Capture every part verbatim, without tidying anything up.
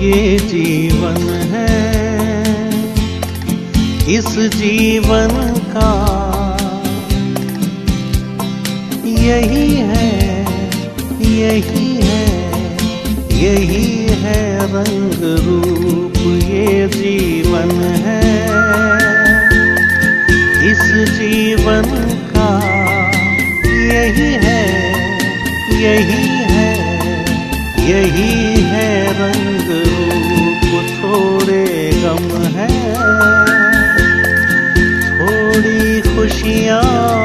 ये जीवन है, इस जीवन का यही है, यही है, यही है रंग रूप। ये जीवन है, इस जीवन का यही है, यही है, यही है रंग रूप। थोड़े गम है, थोड़ी खुशियाँ,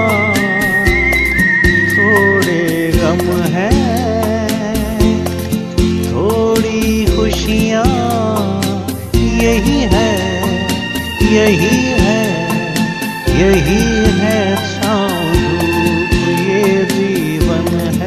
थोड़े गम है, थोड़ी खुशियाँ, यही है, यही है, यही है छाँव धूप। ये जीवन है।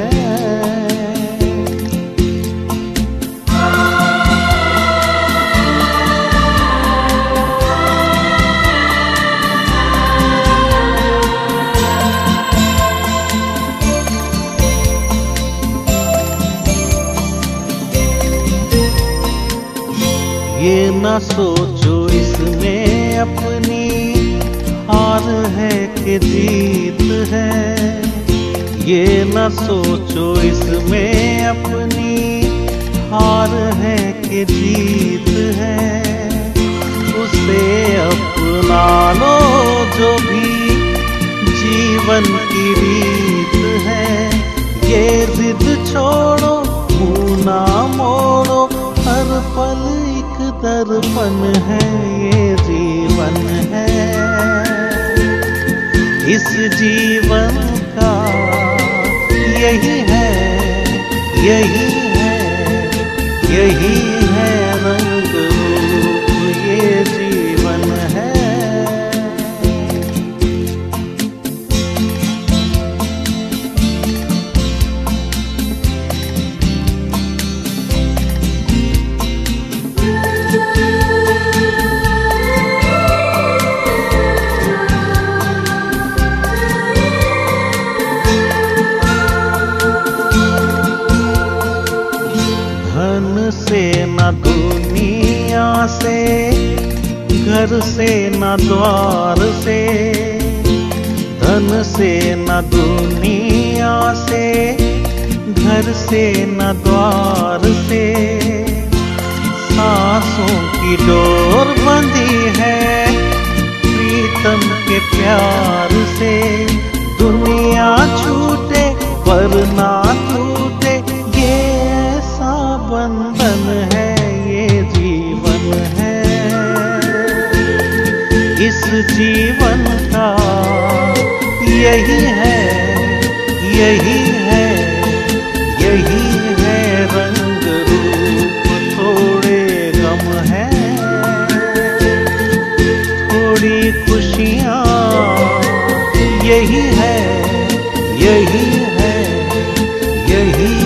ये न सोचो इसमें अपनी हार है कि जीत है, ये न सोचो इसमें अपनी हार है कि जीत है। उसे अपना लो जो भी जीवन की रीत है। ये जिद छोड़ो, मुँह ना मोड़ो, हर पल एक दर्पण है। ये जीवन है, इस जीवन का यही है, यही है, यही है रंग रूप। ये जीवन है। धन से न दुनिया से, घर से न द्वार से, धन से न दुनिया से, घर से न द्वार से। सांसों की डोर बंधी है प्रीतम के प्यार से। दुनिया छूटे पर ना टूटे, ये ऐसा बंधन है। ये जीवन है, इस जीवन का यही है, यही है, यही है रंग रूप। थोड़े गम है, थोड़ी खुशियाँ, यही है, यही है, यही